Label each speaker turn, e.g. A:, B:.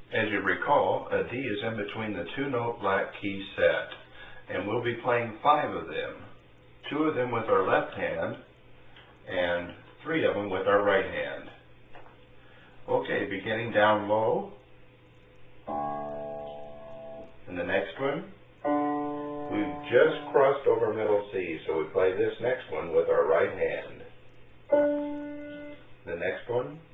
A: As you recall, a D is in between the two-note black key set, and we'll be playing 5 of them, 2 of them with our left hand, and 3 of them with our right hand. Okay, beginning down low. And the next one, we've just crossed over middle C, so we play this next one with our right hand. The next one,